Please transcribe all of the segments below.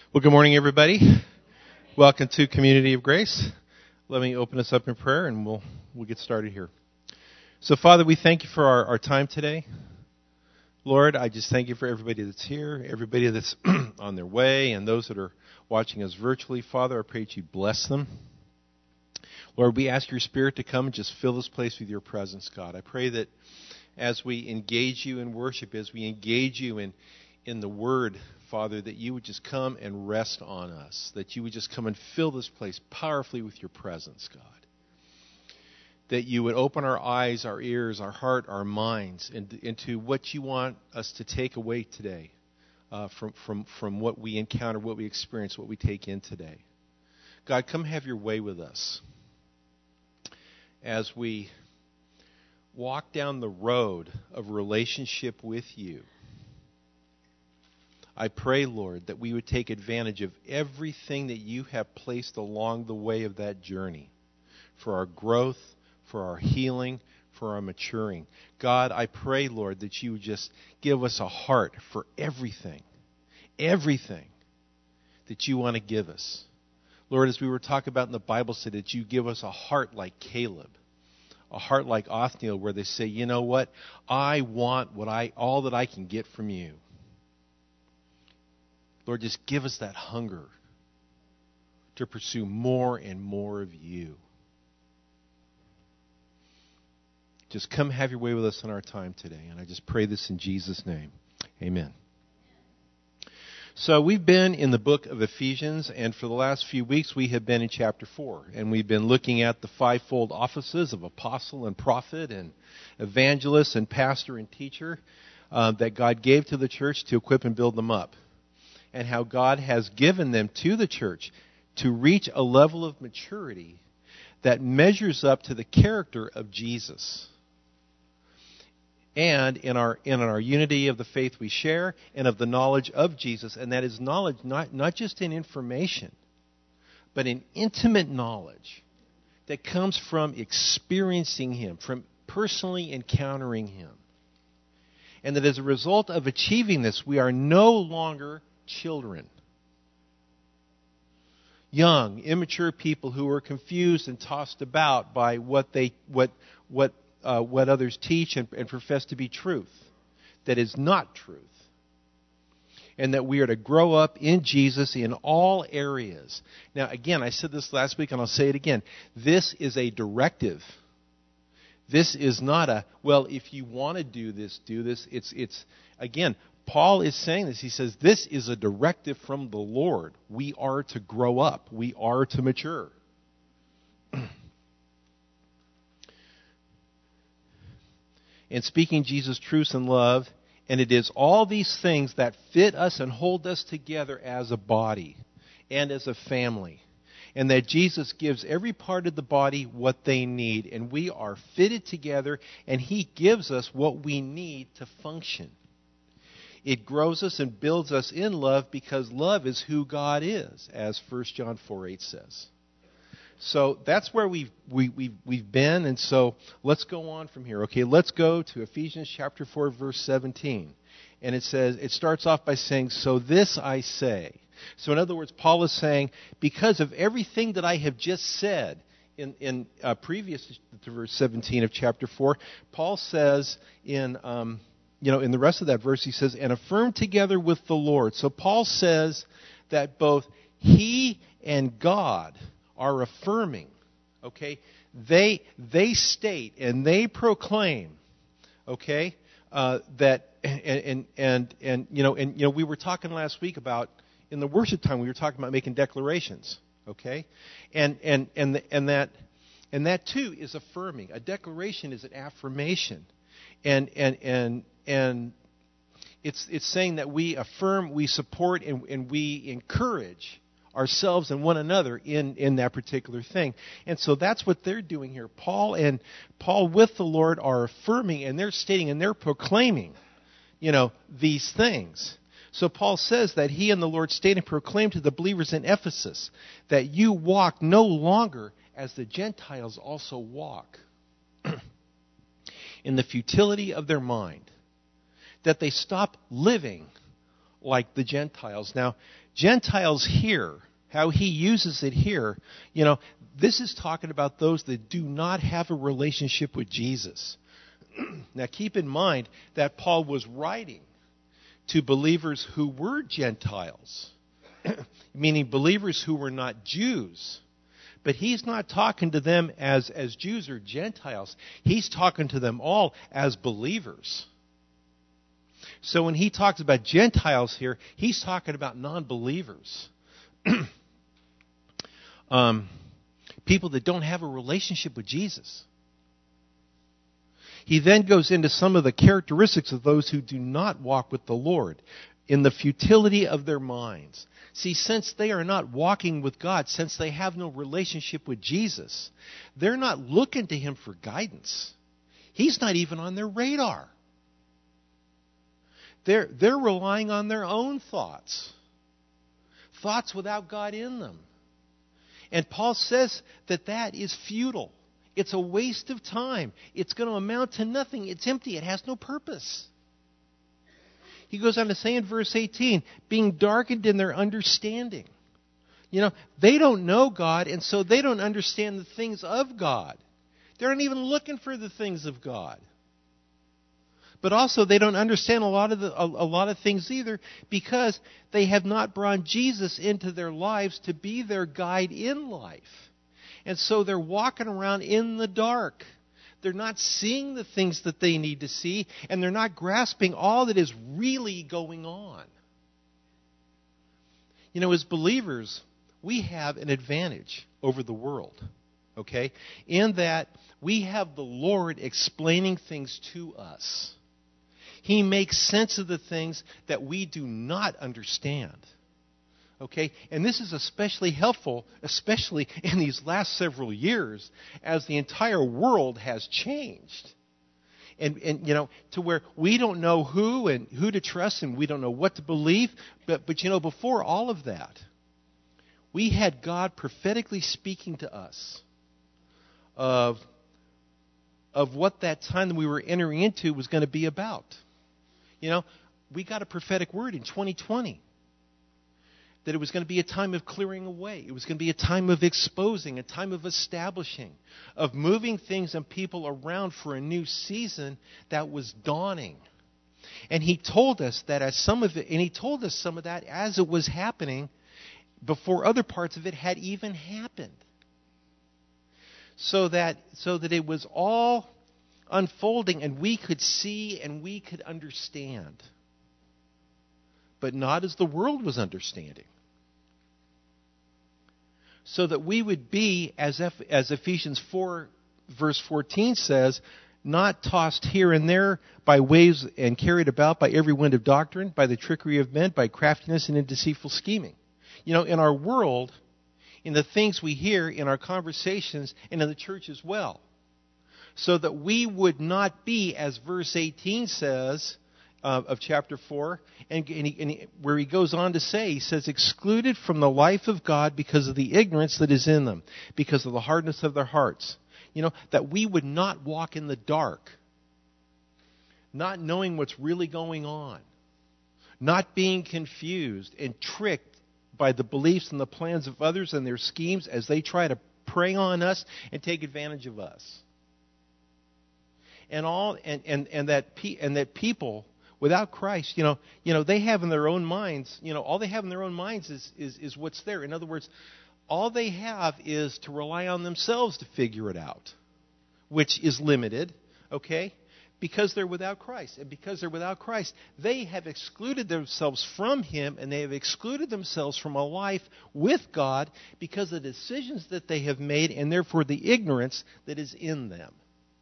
Well, good morning, everybody. Welcome to Community of Grace. Let me open us up in prayer, and we'll get started here. So, Father, we thank you for our time today. Lord, I just thank you for everybody that's here, everybody that's on their way, and those that are watching us virtually. Father, I pray that you bless them. Lord, we ask your Spirit to come and just fill this place with your presence, God. I pray that as we engage you in worship, as we engage you in the Word, Father, that you would just come and rest on us, that you would just come and fill this place powerfully with your presence, God. That you would open our eyes, our ears, our heart, our minds into what you want us to take away today from what we encounter, what we experience, what we take in today. God, come have your way with us as we walk down the road of relationship with you. I pray, Lord, that we would take advantage of everything that you have placed along the way of that journey for our growth, for our healing, for our maturing. God, I pray, Lord, that you would just give us a heart for everything that you want to give us. Lord, as we were talking about in the Bible, said that you give us a heart like Caleb, a heart like Othniel, where they say, you know what, I want all that I can get from you. Lord, just give us that hunger to pursue more and more of you. Just come have your way with us in our time today. And I just pray this in Jesus' name. Amen. So we've been in the book of Ephesians, and for the last few weeks we have been in chapter 4. And we've been looking at the fivefold offices of apostle and prophet and evangelist and pastor and teacher that God gave to the church to equip and build them up. And how God has given them to the church to reach a level of maturity that measures up to the character of Jesus. And in our unity of the faith we share and of the knowledge of Jesus. And that is knowledge not just in information, but in intimate knowledge that comes from experiencing Him, from personally encountering Him. And that as a result of achieving this, we are no longer children, young, immature people who are confused and tossed about by what others teach and profess to be truth, that is not truth, and that we are to grow up in Jesus in all areas. Now, again, I said this last week, and I'll say it again. This is a directive. This is not a, well, if you want to do this, do this. It's again. Paul is saying this. He says, this is a directive from the Lord. We are to grow up. We are to mature. And speaking Jesus' truth and love, and it is all these things that fit us and hold us together as a body and as a family. And that Jesus gives every part of the body what they need. And we are fitted together, and He gives us what we need to function. It grows us and builds us in love because love is who God is, as 1 John 4:8 says. So that's where we've been, and so let's go on from here. Okay, let's go to Ephesians chapter 4, verse 17. And it says, it starts off by saying, so this I say. So in other words, Paul is saying, because of everything that I have just said in previous to verse 17 of chapter 4, Paul says in the rest of that verse, he says, and affirm together with the Lord. So Paul says that both he and God are affirming, okay? They state and they proclaim, okay, that, we were talking last week about, in the worship time, we were talking about making declarations, okay? And that too is affirming. A declaration is an affirmation. And it's saying that we affirm, we support, and we encourage ourselves and one another in that particular thing. And so that's what they're doing here. Paul with the Lord are affirming, and they're stating and they're proclaiming, these things. So Paul says that he and the Lord state and proclaim to the believers in Ephesus that you walk no longer as the Gentiles also walk, in the futility of their mind, that they stop living like the Gentiles. Now, Gentiles here, how he uses it here, this is talking about those that do not have a relationship with Jesus. Now keep in mind that Paul was writing to believers who were Gentiles, meaning believers who were not Jews. But he's not talking to them as Jews or Gentiles. He's talking to them all as believers. So when he talks about Gentiles here, he's talking about non-believers. People that don't have a relationship with Jesus. He then goes into some of the characteristics of those who do not walk with the Lord in the futility of their minds. See, since they are not walking with God, since they have no relationship with Jesus, they're not looking to him for guidance. He's not even on their radar. They're relying on their own thoughts without God in them. And Paul says that is futile. It's a waste of time. It's going to amount to nothing. It's empty. It has no purpose. He goes on to say in verse 18, being darkened in their understanding. They don't know God, and so they don't understand the things of God. They're not even looking for the things of God. But also they don't understand a lot of things either, because they have not brought Jesus into their lives to be their guide in life. And so they're walking around in the dark. They're not seeing the things that they need to see, and they're not grasping all that is really going on. As believers, we have an advantage over the world, okay? In that we have the Lord explaining things to us. He makes sense of the things that we do not understand. Okay? And this is especially helpful, especially in these last several years, as the entire world has changed. And to where we don't know who to trust, and we don't know what to believe. But before all of that, we had God prophetically speaking to us of what that time that we were entering into was going to be about. We got a prophetic word in 2020 that it was going to be a time of clearing away. It was going to be a time of exposing, a time of establishing, of moving things and people around for a new season that was dawning. And he told us that some of that as it was happening before other parts of it had even happened. So that it was all unfolding, and we could see and we could understand, but not as the world was understanding. So that we would be, as Ephesians 4 verse 14 says, not tossed here and there by waves and carried about by every wind of doctrine, by the trickery of men, by craftiness and in deceitful scheming. In our world, in the things we hear, in our conversations, and in the church as well. So that we would not be, as verse 18 says of chapter 4, where he goes on to say, he says, excluded from the life of God because of the ignorance that is in them, because of the hardness of their hearts. That we would not walk in the dark, not knowing what's really going on, not being confused and tricked by the beliefs and the plans of others and their schemes as they try to prey on us and take advantage of us. And that people without Christ, they have in their own minds, all they have in their own minds is what's there. In other words, all they have is to rely on themselves to figure it out, which is limited, okay? Because they're without Christ. And because they're without Christ, they have excluded themselves from Him, and they have excluded themselves from a life with God because of the decisions that they have made, and therefore the ignorance that is in them.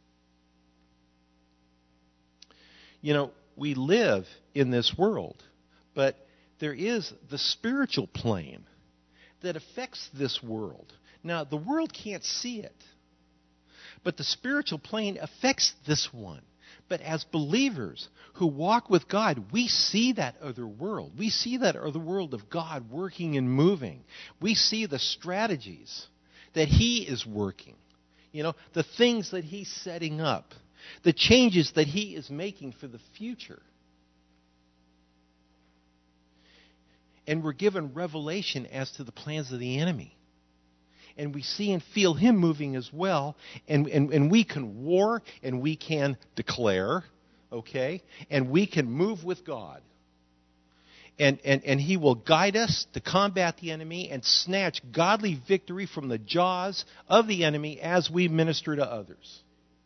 We live in this world, but there is the spiritual plane that affects this world. Now, the world can't see it, but the spiritual plane affects this one. But as believers who walk with God, we see that other world. We see that other world of God working and moving. We see the strategies that He is working, the things that He's setting up, the changes that He is making for the future. And we're given revelation as to the plans of the enemy. And we see and feel him moving as well. And we can war and we can declare, okay? And we can move with God. And he will guide us to combat the enemy and snatch godly victory from the jaws of the enemy as we minister to others.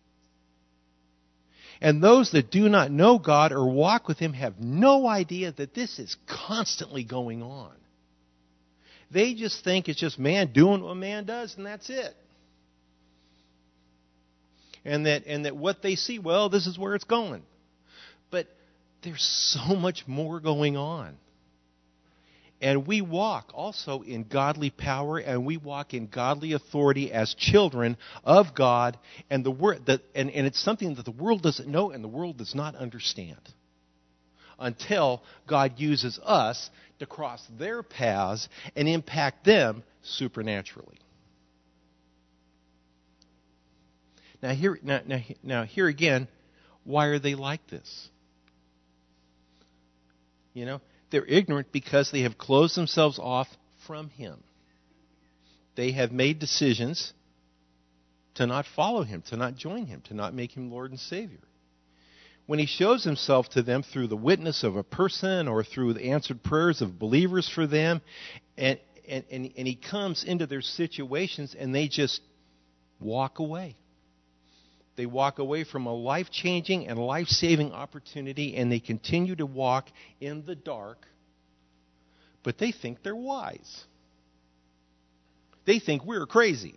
And those that do not know God or walk with him have no idea that this is constantly going on. They just think it's just man doing what man does, and that's it. And that what they see, well, this is where it's going. But there's so much more going on. And we walk also in godly power, and we walk in godly authority as children of God. And and it's something that the world doesn't know and the world does not understand until God uses us to cross their paths and impact them supernaturally. Now here again, why are they like this? You know, they're ignorant because they have closed themselves off from him. They have made decisions to not follow him, to not join him, to not make him Lord and Savior. When he shows himself to them through the witness of a person or through the answered prayers of believers for them, and he comes into their situations and they just walk away. They walk away from a life-changing and life-saving opportunity, and they continue to walk in the dark, but they think they're wise. They think we're crazy.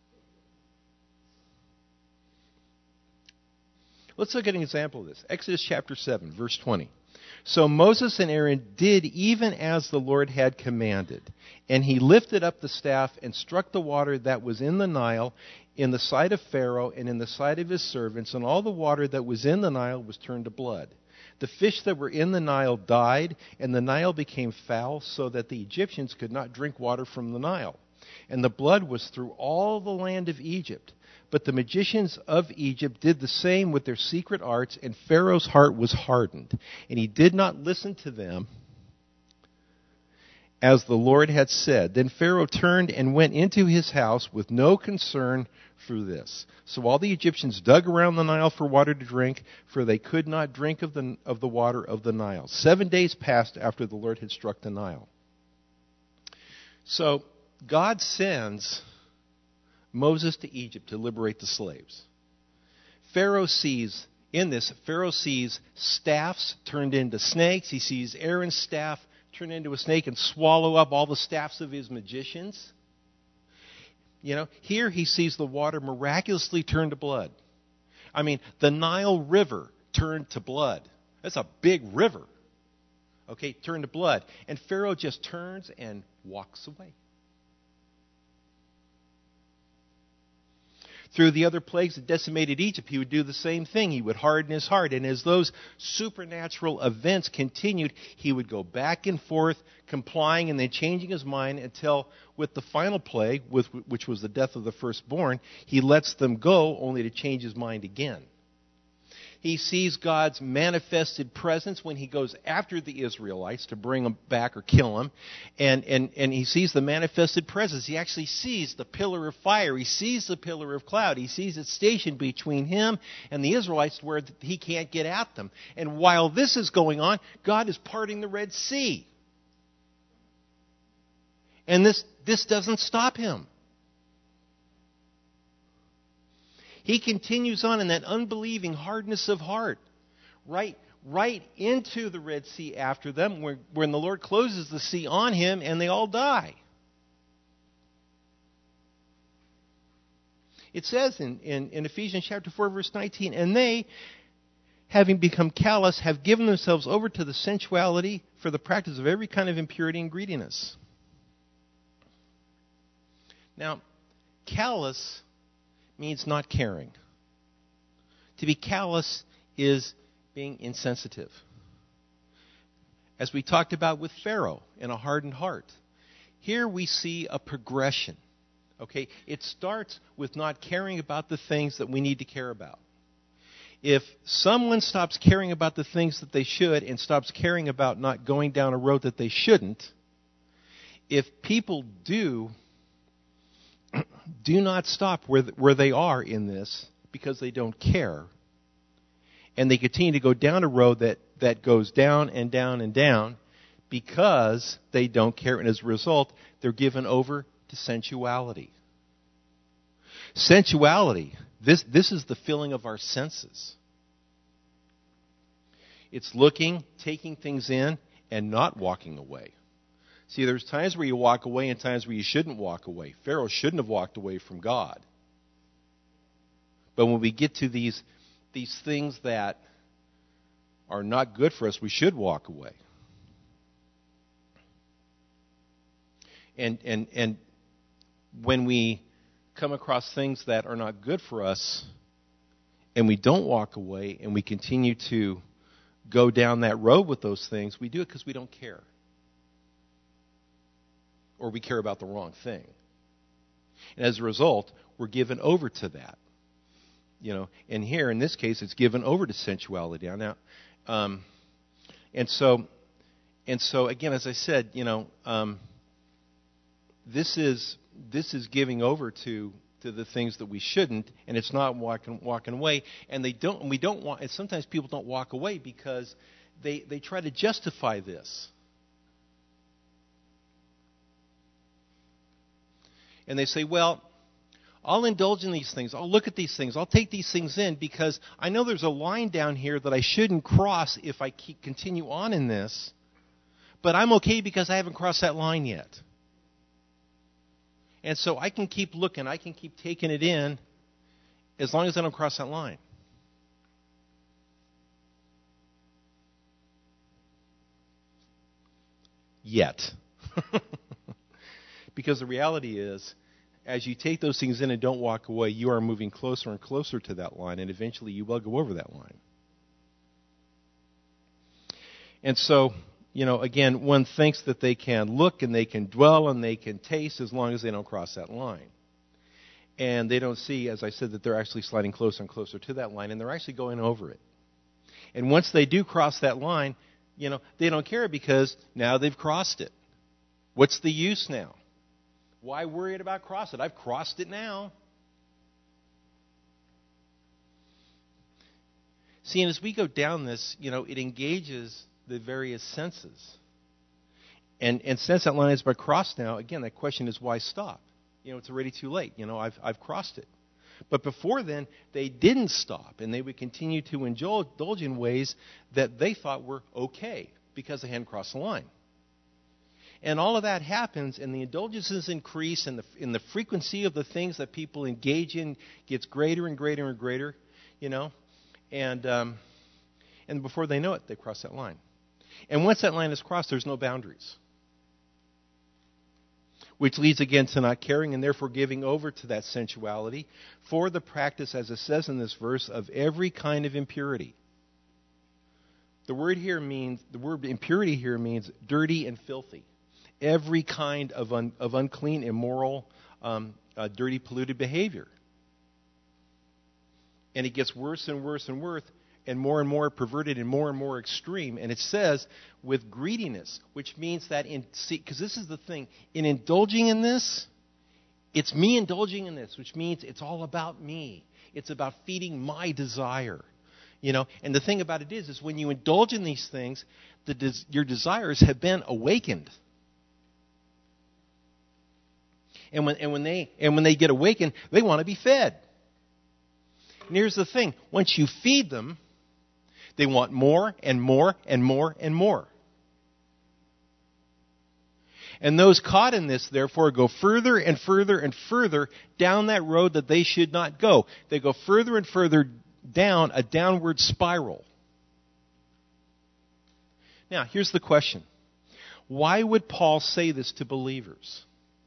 Let's look at an example of this. Exodus chapter 7, verse 20. So Moses and Aaron did even as the Lord had commanded. And he lifted up the staff and struck the water that was in the Nile in the sight of Pharaoh and in the sight of his servants, and all the water that was in the Nile was turned to blood. The fish that were in the Nile died, and the Nile became foul, so that the Egyptians could not drink water from the Nile. And the blood was through all the land of Egypt. But the magicians of Egypt did the same with their secret arts, and Pharaoh's heart was hardened, and he did not listen to them as the Lord had said. Then Pharaoh turned and went into his house with no concern for this. So all the Egyptians dug around the Nile for water to drink, for they could not drink of the water of the Nile. 7 days passed after the Lord had struck the Nile. So God sends Moses to Egypt to liberate the slaves. Pharaoh sees staffs turned into snakes. He sees Aaron's staff turn into a snake and swallow up all the staffs of his magicians. You know, here he sees the water miraculously turn to blood. I mean, the Nile River turned to blood. That's a big river. Okay, turned to blood. And Pharaoh just turns and walks away. Through the other plagues that decimated Egypt, he would do the same thing. He would harden his heart. And as those supernatural events continued, he would go back and forth, complying and then changing his mind until, with the final plague, which was the death of the firstborn, he lets them go only to change his mind again. He sees God's manifested presence when he goes after the Israelites to bring them back or kill them. And he sees the manifested presence. He actually sees the pillar of fire. He sees the pillar of cloud. He sees it stationed between him and the Israelites where he can't get at them. And while this is going on, God is parting the Red Sea. And this doesn't stop him. He continues on in that unbelieving hardness of heart, right into the Red Sea after them, when the Lord closes the sea on him and they all die. It says in Ephesians chapter 4, verse 19, and they, having become callous, have given themselves over to the sensuality for the practice of every kind of impurity and greediness. Now, callous means not caring. To be callous is being insensitive. As we talked about with Pharaoh and a hardened heart. Here we see a progression. Okay? It starts with not caring about the things that we need to care about. If someone stops caring about the things that they should and stops caring about not going down a road that they shouldn't, if people do not stop where they are in this because they don't care, and they continue to go down a road that goes down and down and down because they don't care, and as a result, they're given over to sensuality. Sensuality, this is the filling of our senses. It's looking, taking things in, and not walking away. See, there's times where you walk away and times where you shouldn't walk away. Pharaoh shouldn't have walked away from God. But when we get to these things that are not good for us, we should walk away. And when we come across things that are not good for us and we don't walk away and we continue to go down that road with those things, we do it because we don't care. Or we care about the wrong thing. And as a result, we're given over to that. And here, in this case, it's given over to sensuality. Now, and so again, as I said, this is giving over to the things that we shouldn't, and it's not walking away. And we don't want. And sometimes people don't walk away because they try to justify this. And they say, well, I'll indulge in these things. I'll look at these things. I'll take these things in because I know there's a line down here that I shouldn't cross if I continue on in this. But I'm okay because I haven't crossed that line yet. And so I can keep looking. I can keep taking it in as long as I don't cross that line. Yet. Because the reality is, as you take those things in and don't walk away, you are moving closer and closer to that line, and eventually you will go over that line. And so, again, one thinks that they can look and they can dwell and they can taste as long as they don't cross that line. And they don't see, as I said, that they're actually sliding closer and closer to that line, and they're actually going over it. And once they do cross that line, they don't care because now they've crossed it. What's the use now? Why worry about crossing it? I've crossed it now. See, and as we go down this, it engages the various senses. And since that line has been crossed now, again, that question is why stop? It's already too late. I've crossed it. But before then, they didn't stop, and they would continue to indulge in ways that they thought were okay because they hadn't crossed the line. And all of that happens, and the indulgences increase, and the frequency of the things that people engage in gets greater and greater and greater, and before they know it, they cross that line. And once that line is crossed, there's no boundaries, which leads again to not caring and therefore giving over to that sensuality for the practice, as it says in this verse, of every kind of impurity. The word impurity here means dirty and filthy. Every kind of unclean, immoral, dirty, polluted behavior. And it gets worse and worse and worse, and more perverted and more extreme. And it says with greediness, which means that because this is the thing, in indulging in this, it's me indulging in this, which means it's all about me. It's about feeding my desire. And the thing about it is when you indulge in these things, your desires have been awakened. And when they get awakened, they want to be fed. And here's the thing. Once you feed them, they want more and more and more and more. And those caught in this, therefore, go further and further and further down that road that they should not go. They go further and further down a downward spiral. Now, here's the question. Why would Paul say this to believers?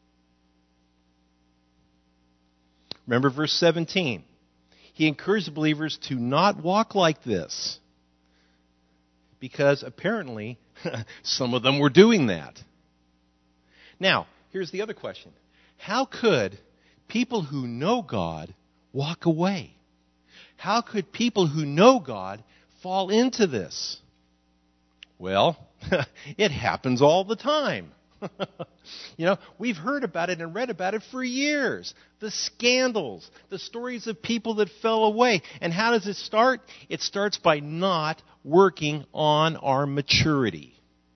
Remember verse 17. He encouraged believers to not walk like this because apparently some of them were doing that. Now, here's the other question. How could people who know God walk away? How could people who know God fall into this? Well, it happens all the time. We've heard about it and read about it for years. The scandals, the stories of people that fell away. And how does it start? It starts by not working on our maturity.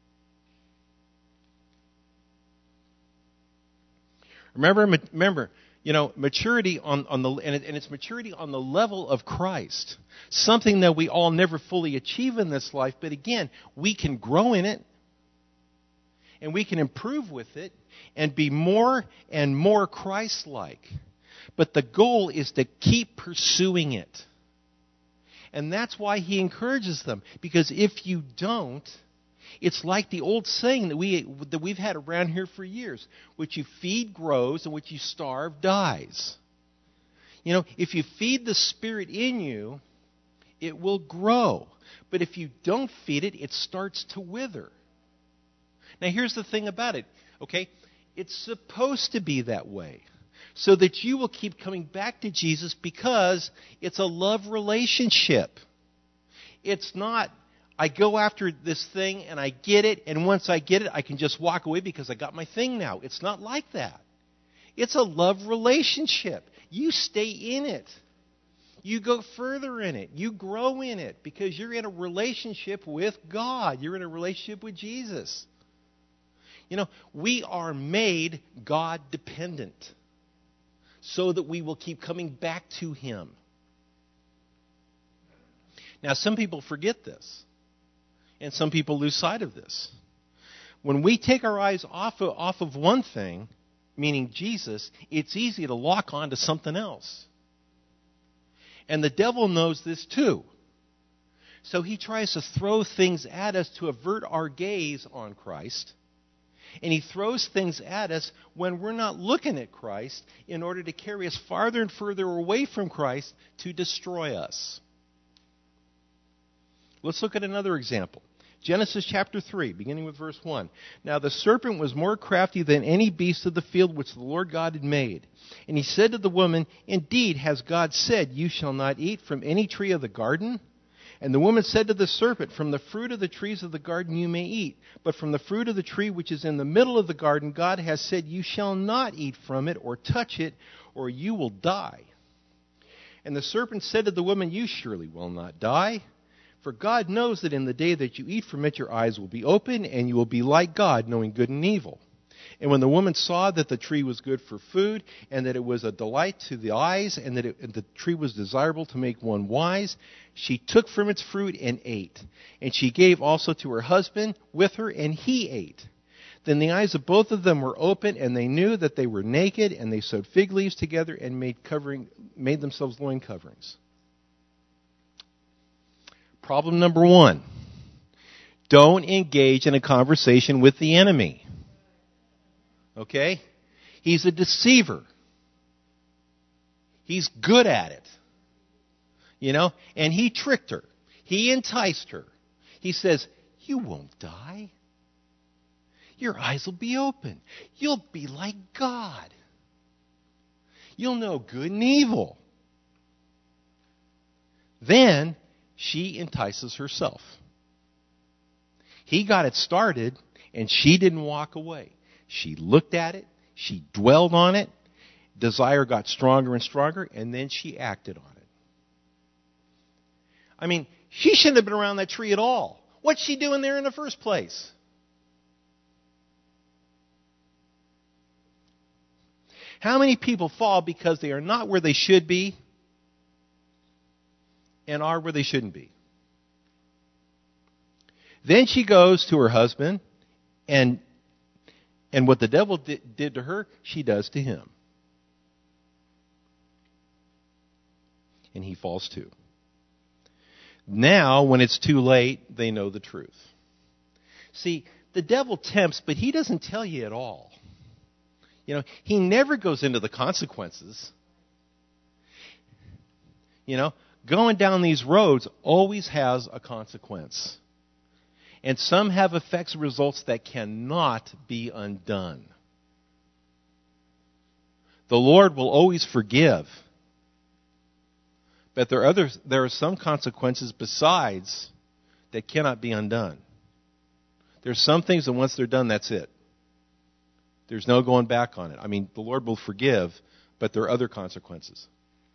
Remember, maturity on the and it's maturity on the level of Christ. Something that we all never fully achieve in this life, but again, we can grow in it. And we can improve with it and be more and more Christ-like. But the goal is to keep pursuing it. And that's why he encourages them. Because if you don't, it's like the old saying that we've had around here for years. What you feed grows and what you starve dies. If you feed the Spirit in you, it will grow. But if you don't feed it, it starts to wither. Now, here's the thing about it, okay? It's supposed to be that way so that you will keep coming back to Jesus because it's a love relationship. It's not, I go after this thing and I get it, and once I get it, I can just walk away because I got my thing now. It's not like that. It's a love relationship. You stay in it. You go further in it. You grow in it because you're in a relationship with God. You're in a relationship with Jesus. We are made God-dependent so that we will keep coming back to Him. Now, some people forget this, and some people lose sight of this. When we take our eyes off of one thing, meaning Jesus, it's easy to lock on to something else. And the devil knows this too. So he tries to throw things at us to avert our gaze on Christ. And he throws things at us when we're not looking at Christ in order to carry us farther and further away from Christ to destroy us. Let's look at another example. Genesis chapter 3, beginning with verse 1. Now the serpent was more crafty than any beast of the field which the Lord God had made. And he said to the woman, Indeed, has God said, You shall not eat from any tree of the garden? And the woman said to the serpent, From the fruit of the trees of the garden you may eat, but from the fruit of the tree which is in the middle of the garden, God has said, You shall not eat from it or touch it, or you will die. And the serpent said to the woman, You surely will not die, for God knows that in the day that you eat from it, your eyes will be open, and you will be like God, knowing good and evil. And when the woman saw that the tree was good for food, and that it was a delight to the eyes, and that the tree was desirable to make one wise, she took from its fruit and ate. And she gave also to her husband with her, and he ate. Then the eyes of both of them were open, and they knew that they were naked, and they sewed fig leaves together and made themselves loin coverings. Problem number 1. Don't engage in a conversation with the enemy. Okay? He's a deceiver. He's good at it. And he tricked her. He enticed her. He says, You won't die. Your eyes will be open. You'll be like God. You'll know good and evil. Then she entices herself. He got it started, and she didn't walk away. She looked at it. She dwelled on it. Desire got stronger and stronger, and then she acted on it. I mean, she shouldn't have been around that tree at all. What's she doing there in the first place? How many people fall because they are not where they should be and are where they shouldn't be? Then she goes to her husband, and what the devil did to her, she does to him. And he falls too. Now, when it's too late, they know the truth. See, the devil tempts, but he doesn't tell you at all. He never goes into the consequences. Going down these roads always has a consequence. And some have effects and results that cannot be undone. The Lord will always forgive. But there are some consequences besides that cannot be undone. There's some things that once they're done, that's it. There's no going back on it. I mean, the Lord will forgive, but there are other consequences.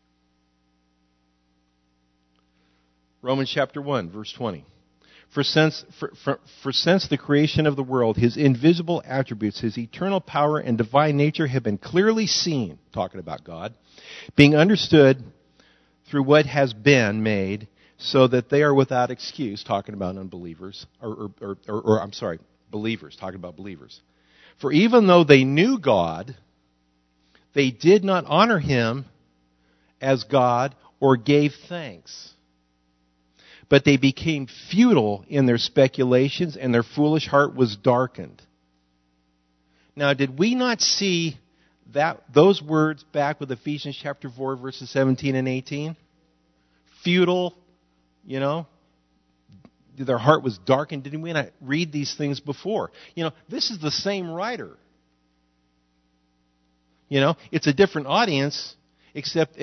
Romans chapter 1, verse 20. For since the creation of the world, his invisible attributes, his eternal power and divine nature have been clearly seen, talking about God, being understood through what has been made, so that they are without excuse, talking about unbelievers, believers, talking about believers. For even though they knew God, they did not honor him as God or gave thanks. But they became futile in their speculations, and their foolish heart was darkened. Now, did we not see those words back with Ephesians chapter 4, verses 17 and 18? Futile, their heart was darkened. Didn't we not read these things before? This is the same writer. It's a different audience, except,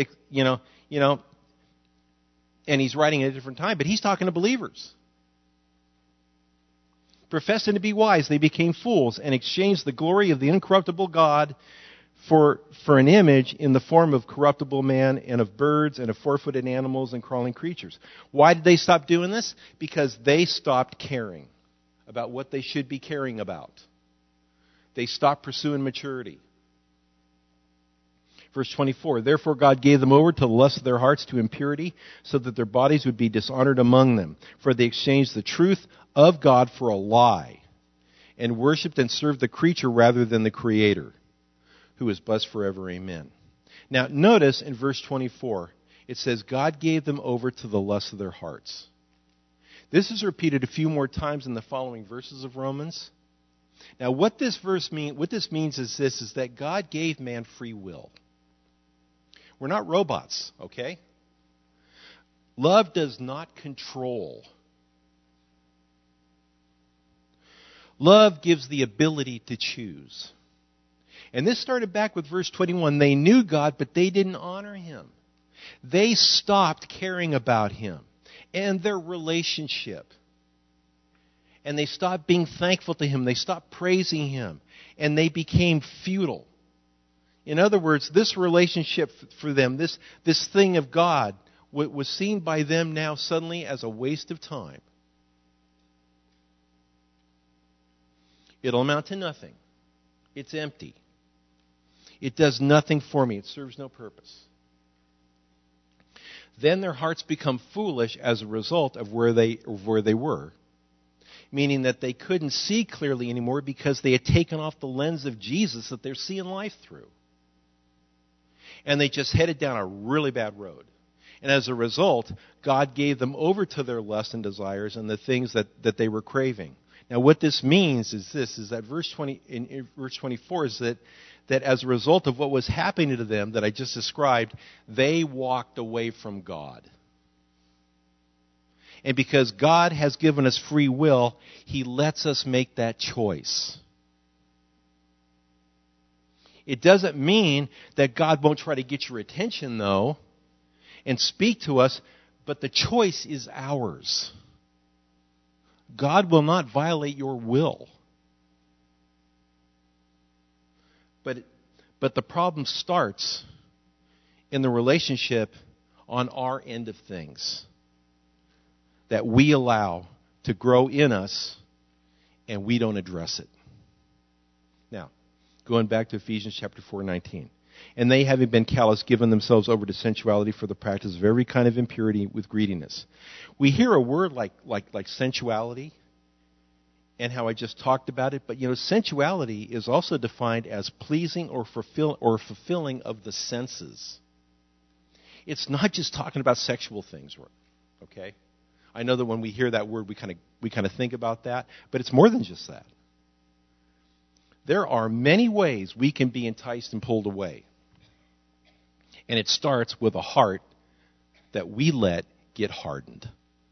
and he's writing at a different time, but he's talking to believers. Professing to be wise, they became fools and exchanged the glory of the incorruptible God for an image in the form of corruptible man and of birds and of four-footed animals and crawling creatures. Why did they stop doing this? Because they stopped caring about what they should be caring about. They stopped pursuing maturity. Verse 24, therefore God gave them over to the lust of their hearts to impurity, so that their bodies would be dishonored among them. For they exchanged the truth of God for a lie, and worshipped and served the creature rather than the Creator, who is blessed forever. Amen. Now notice in verse 24, it says God gave them over to the lust of their hearts. This is repeated a few more times in the following verses of Romans. Now what this means is that God gave man free will. We're not robots, okay? Love does not control. Love gives the ability to choose. And this started back with verse 21. They knew God, but they didn't honor him. They stopped caring about him and their relationship. And they stopped being thankful to him. They stopped praising him. And they became futile. In other words, this relationship for them, this thing of God, was seen by them now suddenly as a waste of time. It'll amount to nothing. It's empty. It does nothing for me. It serves no purpose. Then their hearts become foolish as a result of where they were. Meaning that they couldn't see clearly anymore because they had taken off the lens of Jesus that they're seeing life through. And they just headed down a really bad road. And as a result, God gave them over to their lusts and desires and the things that they were craving. Now what this means is that verse 24 is that as a result of what was happening to them that I just described, they walked away from God. And because God has given us free will, he lets us make that choice. It doesn't mean that God won't try to get your attention, though, and speak to us, but the choice is ours. God will not violate your will. But the problem starts in the relationship on our end of things that we allow to grow in us and we don't address it. Now, going back to Ephesians chapter 4:19. And they, having been callous, given themselves over to sensuality for the practice of every kind of impurity with greediness. We hear a word like sensuality and how I just talked about it, but sensuality is also defined as pleasing or fulfilling of the senses. It's not just talking about sexual things, okay? I know that when we hear that word, we kind of think about that, but it's more than just that. There are many ways we can be enticed and pulled away. And it starts with a heart that we let get hardened.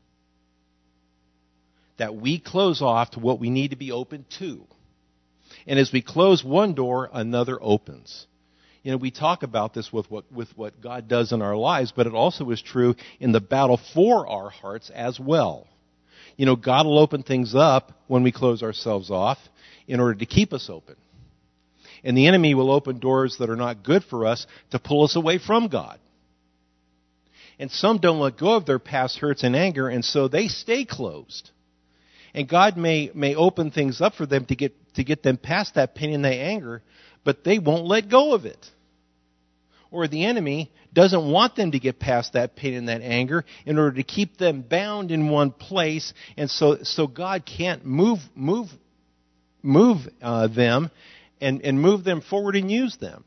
That we close off to what we need to be open to. And as we close one door, another opens. We talk about this with what God does in our lives, but it also is true in the battle for our hearts as well. God will open things up when we close ourselves off in order to keep us open. And the enemy will open doors that are not good for us to pull us away from God. And some don't let go of their past hurts and anger, and so they stay closed. And God may open things up for them to get them past that pain and that anger, but they won't let go of it. Or the enemy doesn't want them to get past that pain and that anger in order to keep them bound in one place, and so God can't move them and move them forward and use them.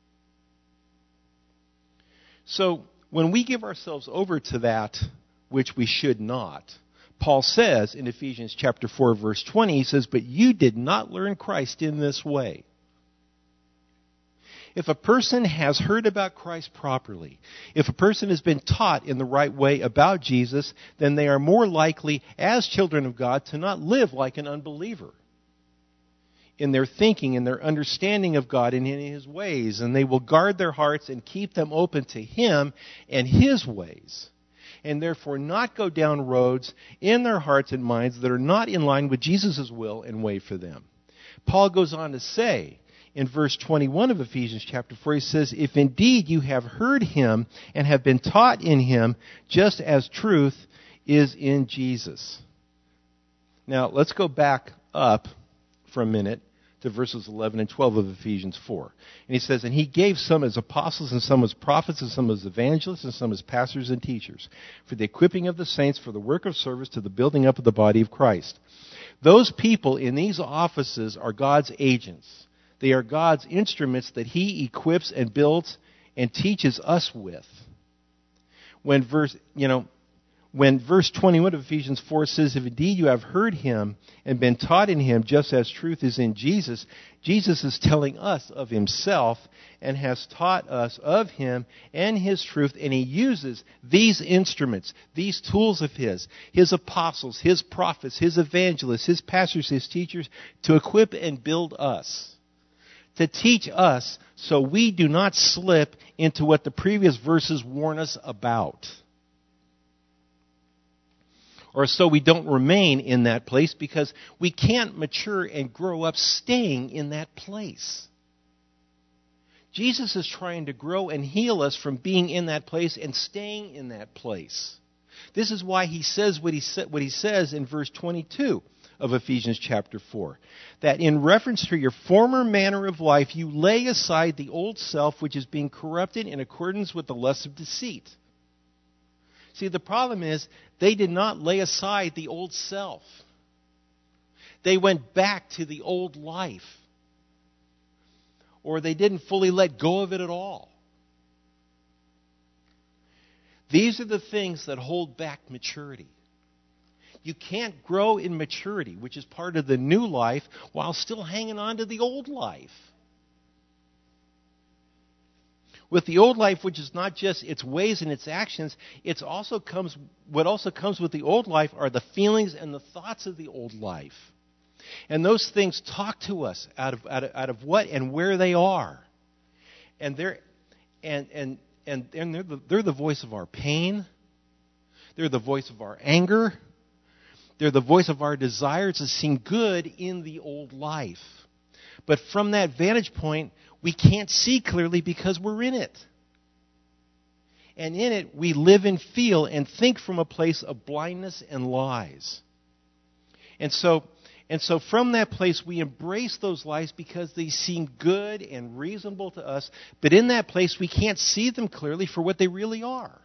So when we give ourselves over to that which we should not, Paul says in Ephesians chapter 4, verse 20, he says, "But you did not learn Christ in this way." If a person has heard about Christ properly, if a person has been taught in the right way about Jesus, then they are more likely, as children of God, to not live like an unbeliever in their thinking and their understanding of God and in His ways. And they will guard their hearts and keep them open to Him and His ways, and therefore not go down roads in their hearts and minds that are not in line with Jesus' will and way for them. Paul goes on to say, in verse 21 of Ephesians chapter 4, he says, "If indeed you have heard Him and have been taught in Him, just as truth is in Jesus." Now, let's go back up for a minute to verses 11 and 12 of Ephesians 4. And he says, "And He gave some as apostles, and some as prophets, and some as evangelists, and some as pastors and teachers, for the equipping of the saints, for the work of service, to the building up of the body of Christ." Those people in these offices are God's agents. They are God's instruments that He equips and builds and teaches us with. When verse 21 of Ephesians 4 says, "If indeed you have heard Him and been taught in Him, just as truth is in Jesus," Jesus is telling us of Himself and has taught us of Him and His truth, and He uses these instruments, these tools of His apostles, His prophets, His evangelists, His pastors, His teachers, to equip and build us, to teach us so we do not slip into what the previous verses warn us about. Or so we don't remain in that place, because we can't mature and grow up staying in that place. Jesus is trying to grow and heal us from being in that place and staying in that place. This is why He says what he says in verse 22 of Ephesians chapter 4. That in reference to your former manner of life, you lay aside the old self, which is being corrupted in accordance with the lust of deceit. See, the problem is they did not lay aside the old self. They went back to the old life. Or they didn't fully let go of it at all. These are the things that hold back maturity. You can't grow in maturity, which is part of the new life, while still hanging on to the old life. With the old life, which is not just its ways and its actions, what also comes with the old life are the feelings and the thoughts of the old life. And those things talk to us out of what and where they are. And they're the voice of our pain. They're the voice of our anger. They're the voice of our desires to seem good in the old life. But from that vantage point, we can't see clearly because we're in it. And in it, we live and feel and think from a place of blindness and lies. And so from that place, we embrace those lies because they seem good and reasonable to us. But in that place, we can't see them clearly for what they really are.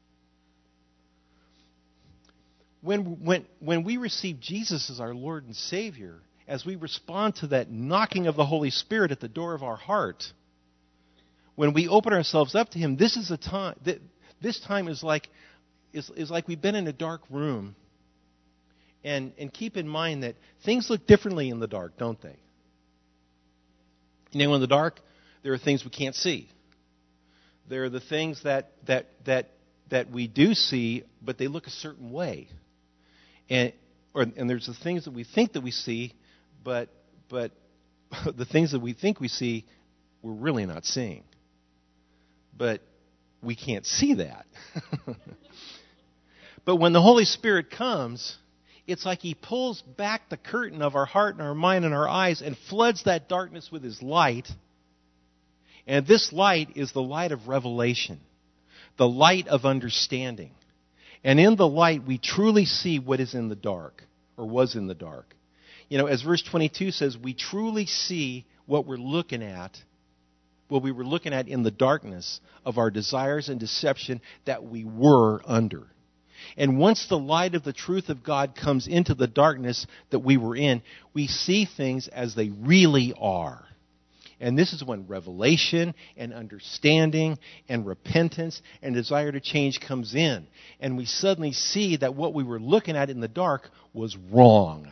When we receive Jesus as our Lord and Savior, as we respond to that knocking of the Holy Spirit at the door of our heart, when we open ourselves up to Him, this is a time. This time is like we've been in a dark room, and keep in mind that things look differently in the dark, don't they? You know, in the dark, there are things we can't see. There are the things that we do see, but they look a certain way. And there's the things that we think that we see, but the things that we think we see, we're really not seeing. But we can't see that. But when the Holy Spirit comes, It's like he pulls back the curtain of our heart and our mind and our eyes and floods that darkness with his light. And this light is the light of revelation, the light of understanding. And in the light, we truly see what is in the dark, or was in the dark. As verse 22 says, we truly see what we're looking at, what we were looking at in the darkness of our desires and deception that we were under. And once the light of the truth of God comes into the darkness that we were in, we see things as they really are. And this is when revelation and understanding and repentance and desire to change comes in. And we suddenly see that what we were looking at in the dark was wrong.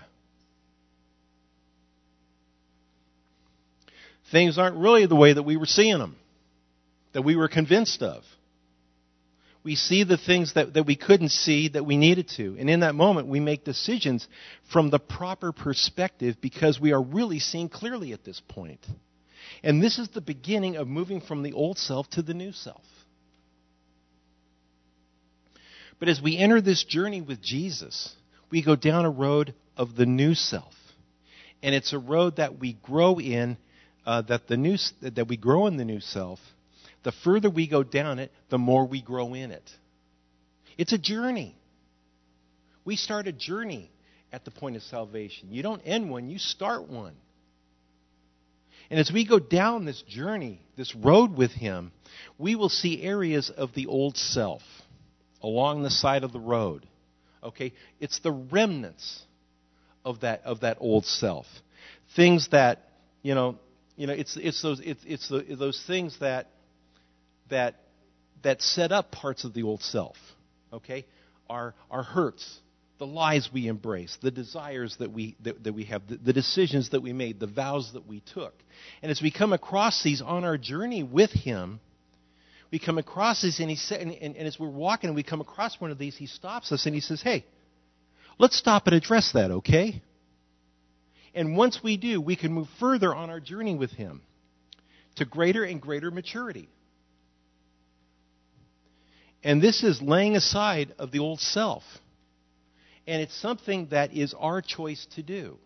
Things aren't really the way that we were seeing them, that we were convinced of. We see the things that we couldn't see that we needed to. And in that moment, we make decisions from the proper perspective because we are really seeing clearly at this point. And this is the beginning of moving from the old self to the new self. But as we enter this journey with Jesus, we go down a road of the new self. And it's a road that we grow in, that we grow in the new self. The further we go down it, the more we grow in it. It's a journey. We start a journey at the point of salvation. You don't end one, you start one. And as we go down this journey, this road with Him, we will see areas of the old self along the side of the road. Okay? It's the remnants of that old self. Things that, it's those things that set up parts of the old self, okay? Our hurts, the lies we embrace, the desires that we have, the decisions that we made, the vows that we took. And as we come across these on our journey with Him, we come across these, and as we're walking and we come across one of these, He stops us and He says, hey, let's stop and address that, okay? And once we do, we can move further on our journey with Him to greater and greater maturity. And this is laying aside of the old self. And it's something that is our choice to do.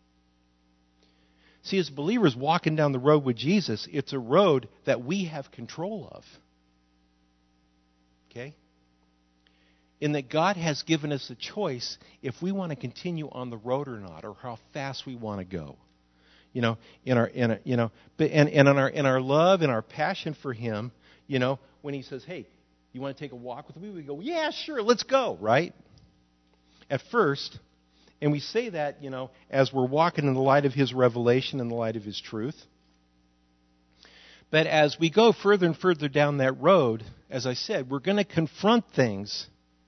See, as believers walking down the road with Jesus, it's a road that we have control of. Okay? In that God has given us a choice if we want to continue on the road or not, or how fast we want to go. In our love and our passion for Him, when He says, "Hey, you want to take a walk with me?" We go, "Yeah, sure, let's go." Right? At first, and we say that, as we're walking in the light of His revelation and the light of His truth. But as we go further and further down that road, as I said, we're going to confront things.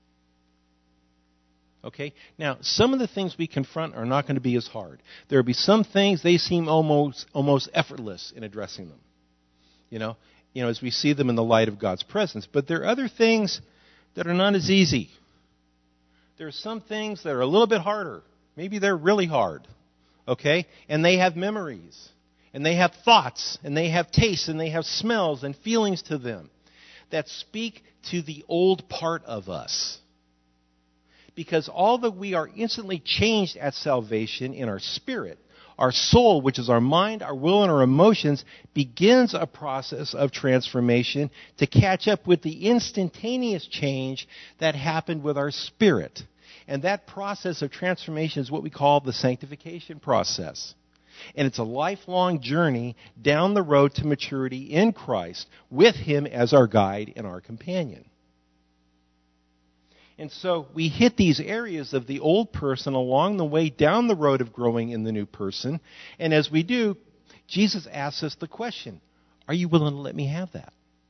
Okay? Now, some of the things we confront are not going to be as hard. There will be some things, they seem almost effortless in addressing them. As we see them in the light of God's presence. But there are other things that are not as easy. There are some things that are a little bit harder. Maybe they're really hard. Okay? And they have memories. And they have thoughts. And they have tastes. And they have smells and feelings to them that speak to the old part of us. Because although we are instantly changed at salvation in our spirit, our soul, which is our mind, our will, and our emotions, begins a process of transformation to catch up with the instantaneous change that happened with our spirit. And that process of transformation is what we call the sanctification process. And it's a lifelong journey down the road to maturity in Christ with Him as our guide and our companion. And so we hit these areas of the old person along the way down the road of growing in the new person. And as we do, Jesus asks us the question, are you willing to let me have that?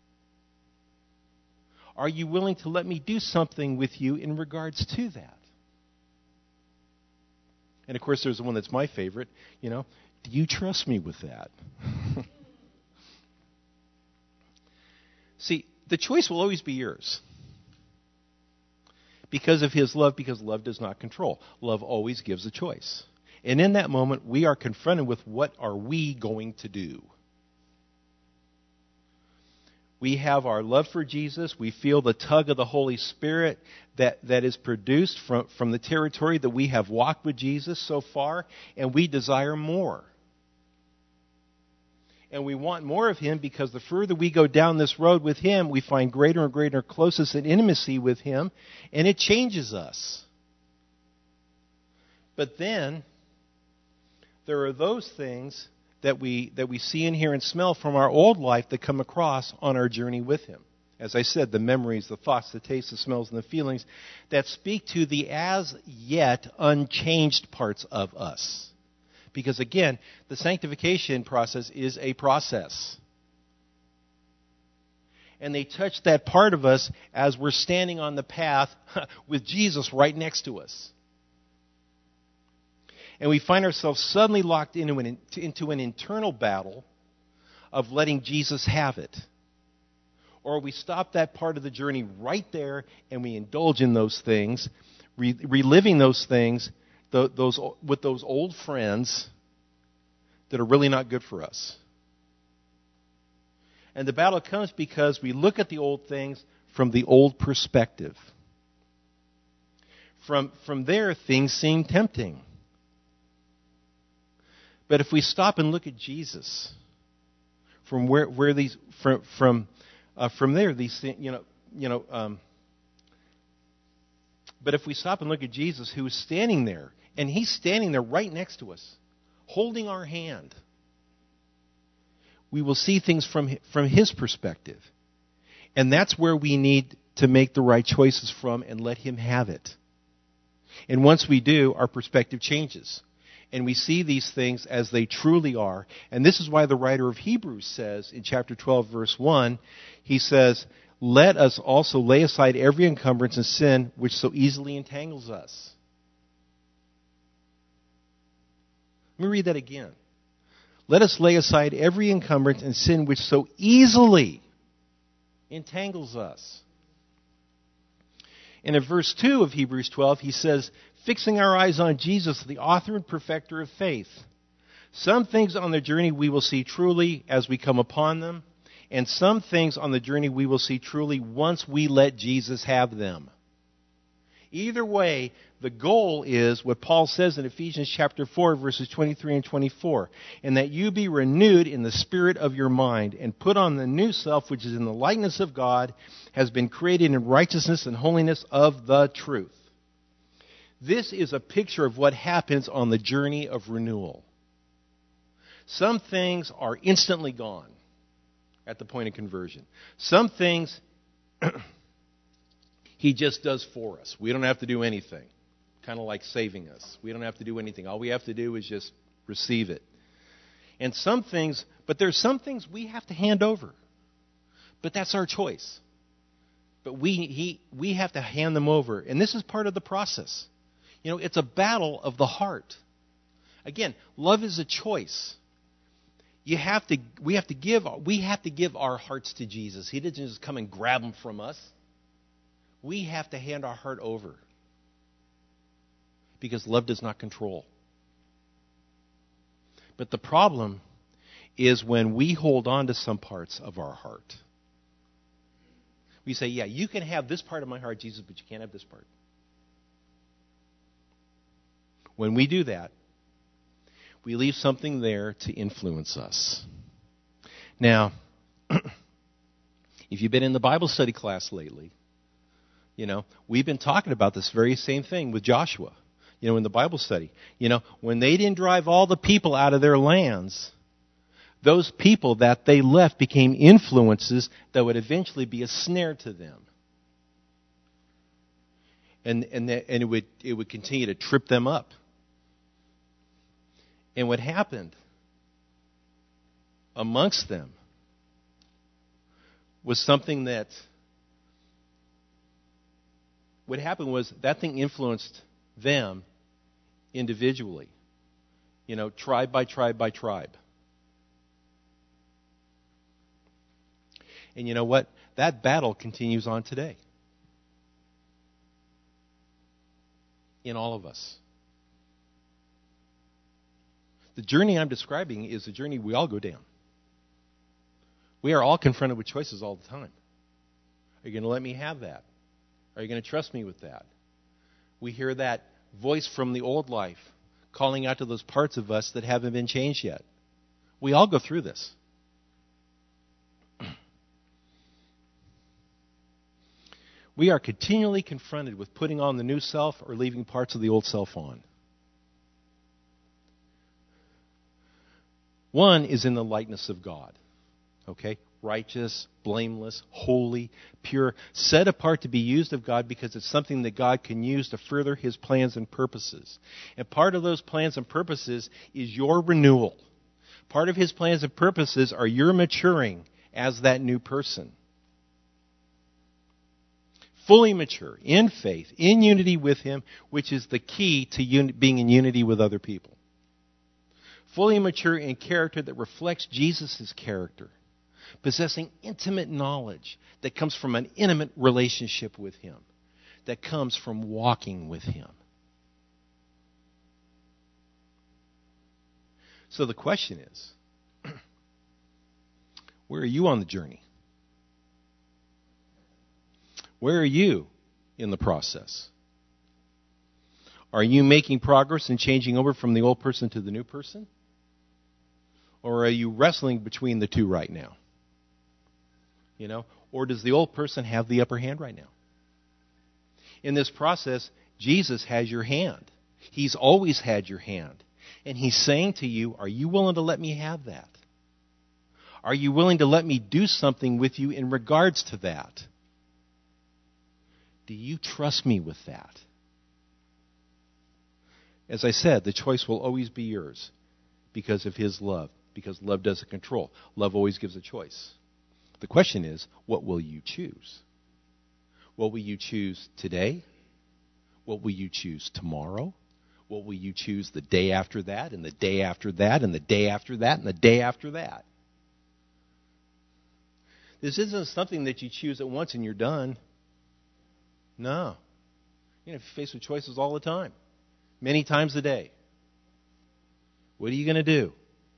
Are you willing to let me do something with you in regards to that? And of course, there's the one that's my favorite, do you trust me with that? See, the choice will always be yours. Because of His love, because love does not control. Love always gives a choice. And in that moment, we are confronted with what are we going to do? We have our love for Jesus. We feel the tug of the Holy Spirit that is produced from the territory that we have walked with Jesus so far, and we desire more. And we want more of Him because the further we go down this road with Him, we find greater and greater closeness and intimacy with Him, and it changes us. But then, there are those things that we see and hear and smell from our old life that come across on our journey with Him. As I said, the memories, the thoughts, the tastes, the smells, and the feelings that speak to the as yet unchanged parts of us. Because again, the sanctification process is a process. And they touch that part of us as we're standing on the path with Jesus right next to us. And we find ourselves suddenly locked into an internal battle of letting Jesus have it. Or we stop that part of the journey right there and we indulge in those things, reliving those things with those old friends that are really not good for us. And the battle comes because we look at the old things from the old perspective. From there, things seem tempting. But if we stop and look at Jesus, from where these from there these things, but if we stop and look at Jesus, who is standing there, and He's standing there right next to us, holding our hand, we will see things from His perspective, and that's where we need to make the right choices from and let Him have it. And once we do, our perspective changes. And we see these things as they truly are. And this is why the writer of Hebrews says in chapter 12, verse 1, he says, "Let us also lay aside every encumbrance and sin which so easily entangles us." Let me read that again. Let us lay aside every encumbrance and sin which so easily entangles us. And in verse 2 of Hebrews 12, he says, "Fixing our eyes on Jesus, the author and perfecter of faith. Some things on the journey we will see truly as we come upon them, and some things on the journey we will see truly once we let Jesus have them." Either way, the goal is what Paul says in Ephesians chapter 4, verses 23 and 24, "And that you be renewed in the spirit of your mind, and put on the new self, which is in the likeness of God, has been created in righteousness and holiness of the truth." This is a picture of what happens on the journey of renewal. Some things are instantly gone at the point of conversion. Some things He just does for us. We don't have to do anything. Kind of like saving us. We don't have to do anything. All we have to do is just receive it. And some things, but there's some things we have to hand over. But that's our choice. But we have to hand them over. And this is part of the process. It's a battle of the heart. Again, love is a choice. We have to give our hearts to Jesus. He doesn't just come and grab them from us. We have to hand our heart over. Because love does not control. But the problem is when we hold on to some parts of our heart. We say, "Yeah, you can have this part of my heart, Jesus, but you can't have this part." When we do that, we leave something there to influence us. Now, if you've been in the Bible study class lately, we've been talking about this very same thing with Joshua, in the Bible study. When they didn't drive all the people out of their lands, those people that they left became influences that would eventually be a snare to them. And it would continue to trip them up. And what happened amongst them was something that what happened was that thing influenced them individually, tribe by tribe by tribe. And you know what? That battle continues on today. In all of us. The journey I'm describing is the journey we all go down. We are all confronted with choices all the time. Are you going to let me have that? Are you going to trust me with that? We hear that voice from the old life calling out to those parts of us that haven't been changed yet. We all go through this. We are continually confronted with putting on the new self or leaving parts of the old self on. One is in the likeness of God. Okay? Righteous, blameless, holy, pure, set apart to be used of God because it's something that God can use to further His plans and purposes. And part of those plans and purposes is your renewal. Part of His plans and purposes are your maturing as that new person. Fully mature, in faith, in unity with Him, which is the key to being in unity with other people. Fully mature in character that reflects Jesus' character. Possessing intimate knowledge that comes from an intimate relationship with Him. That comes from walking with Him. So the question is, where are you on the journey? Where are you in the process? Are you making progress in changing over from the old person to the new person? Or are you wrestling between the two right now? You know, or does the old person have the upper hand right now? In this process, Jesus has your hand. He's always had your hand. And He's saying to you, are you willing to let me have that? Are you willing to let me do something with you in regards to that? Do you trust me with that? As I said, the choice will always be yours because of His love. Because love doesn't control. Love always gives a choice. The question is, what will you choose? What will you choose today? What will you choose tomorrow? What will you choose the day after that, and the day after that, and the day after that, and the day after that? This isn't something that you choose at once and you're done. No. You're faced with choices all the time. Many times a day. What are you going to do?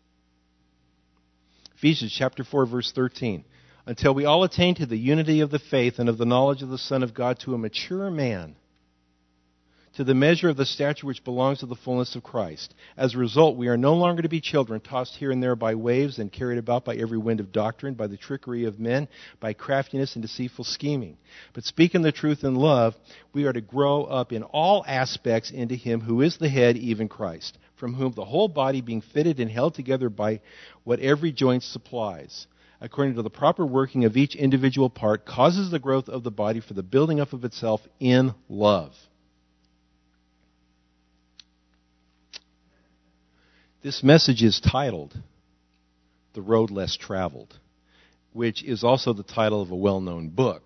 Ephesians chapter 4, verse 13. Until we all attain to the unity of the faith and of the knowledge of the Son of God, to a mature man, to the measure of the stature which belongs to the fullness of Christ. As a result, we are no longer to be children, tossed here and there by waves and carried about by every wind of doctrine, by the trickery of men, by craftiness and deceitful scheming. But speaking the truth in love, we are to grow up in all aspects into Him who is the head, even Christ, from whom the whole body, being fitted and held together by what every joint supplies, according to the proper working of each individual part, causes the growth of the body for the building up of itself in love. This message is titled, The Road Less Traveled, which is also the title of a well-known book.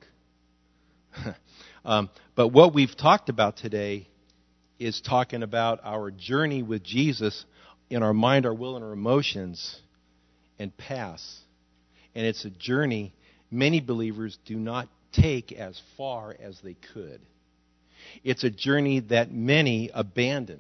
But what we've talked about today is talking about our journey with Jesus in our mind, our will, and our emotions, and paths. And it's a journey many believers do not take as far as they could. It's a journey that many abandon.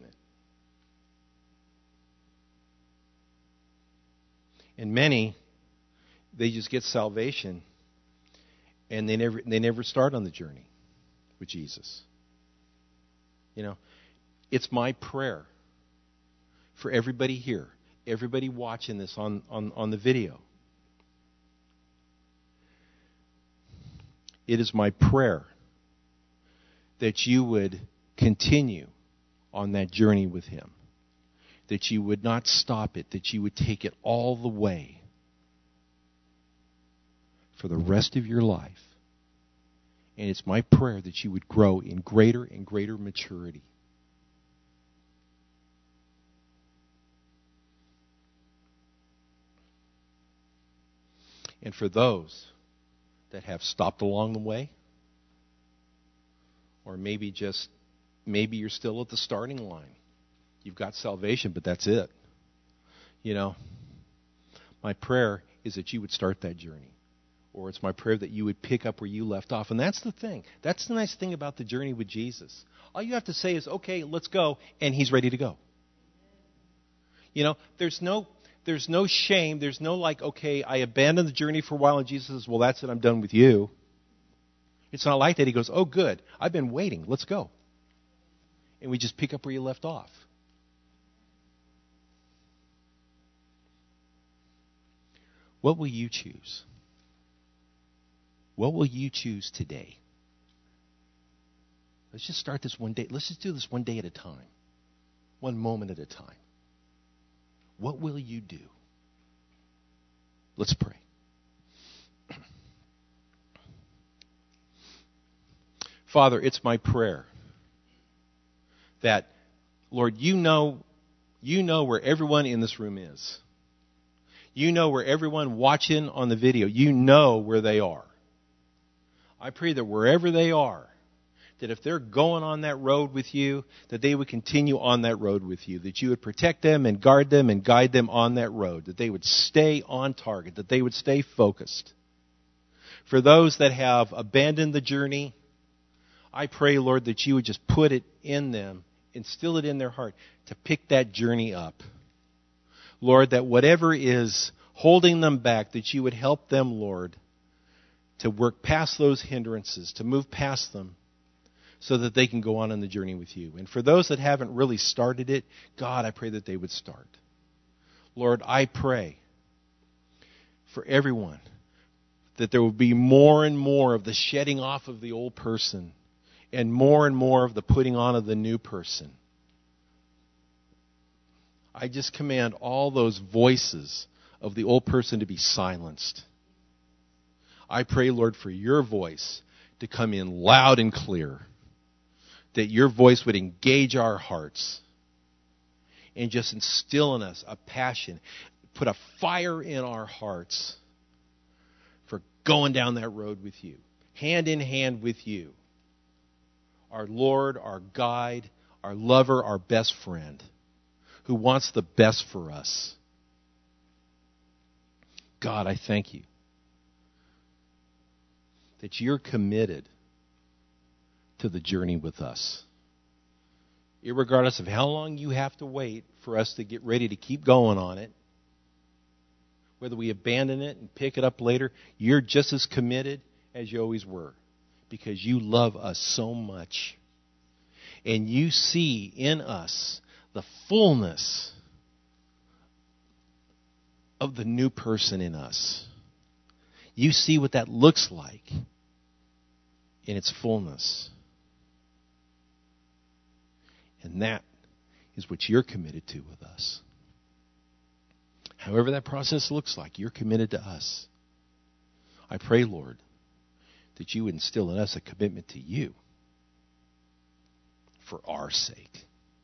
And many, they just get salvation and they never start on the journey with Jesus. You know, it's my prayer for everybody here, everybody watching this on the video. It is my prayer that you would continue on that journey with Him. That you would not stop it, that you would take it all the way for the rest of your life. And it's my prayer that you would grow in greater and greater maturity. And for those that have stopped along the way, or maybe you're still at the starting line. You've got salvation, but that's it. You know, my prayer is that you would start that journey. Or it's my prayer that you would pick up where you left off. And that's the thing. That's the nice thing about the journey with Jesus. All you have to say is, okay, let's go, and He's ready to go. You know, there's no There's no shame. There's no like, okay, I abandoned the journey for a while, and Jesus says, well, that's it. I'm done with you. It's not like that. He goes, oh, good. I've been waiting. Let's go. And we just pick up where you left off. What will you choose? What will you choose today? Let's just start this one day. Let's just do this one day at a time. One moment at a time. What will you do? Let's pray. Father, it's my prayer that, Lord, you know where everyone in this room is. You know where everyone watching on the video, you know where they are. I pray that wherever they are, that if they're going on that road with you, that they would continue on that road with you, that you would protect them and guard them and guide them on that road, that they would stay on target, that they would stay focused. For those that have abandoned the journey, I pray, Lord, that you would just put it in them, instill it in their heart to pick that journey up. Lord, that whatever is holding them back, that you would help them, Lord, to work past those hindrances, to move past them, so that they can go on the journey with you. And for those that haven't really started it, God, I pray that they would start. Lord, I pray for everyone that there will be more and more of the shedding off of the old person and more of the putting on of the new person. I just command all those voices of the old person to be silenced. I pray, Lord, for your voice to come in loud and clear, that your voice would engage our hearts and just instill in us a passion, put a fire in our hearts for going down that road with you, hand in hand with you, our Lord, our guide, our lover, our best friend, who wants the best for us. God, I thank you that you're committed to the journey with us. Irregardless of how long you have to wait for us to get ready to keep going on it, whether we abandon it and pick it up later, you're just as committed as you always were, because you love us so much. And you see in us the fullness of the new person in us. You see what that looks like in its fullness. And that is what you're committed to with us. However that process looks like, you're committed to us. I pray, Lord, that you would instill in us a commitment to you for our sake.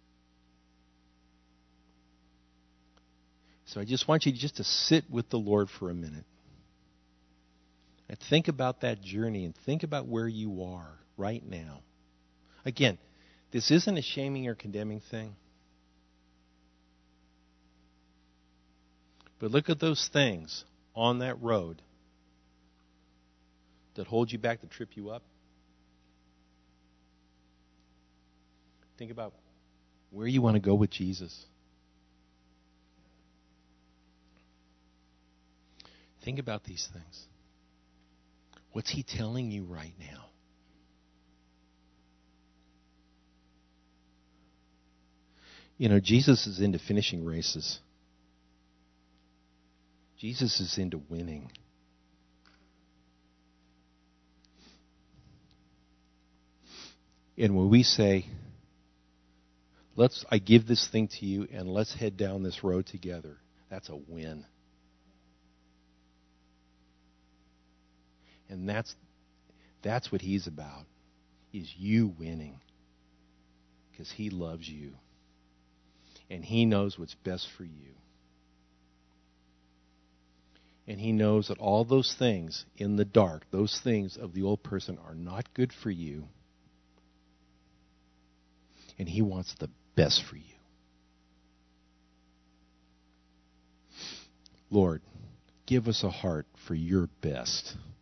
So I just want you just to sit with the Lord for a minute. And think about that journey and think about where you are right now. Again, this isn't a shaming or condemning thing. But look at those things on that road that hold you back, to trip you up. Think about where you want to go with Jesus. Think about these things. What's he telling you right now? You know, Jesus is into finishing races. Jesus is into winning. And when we say, I give this thing to you and let's head down this road together, that's a win. And that's what he's about, is you winning. Because he loves you. And he knows what's best for you. And he knows that all those things in the dark, those things of the old person, are not good for you. And he wants the best for you. Lord, give us a heart for your best.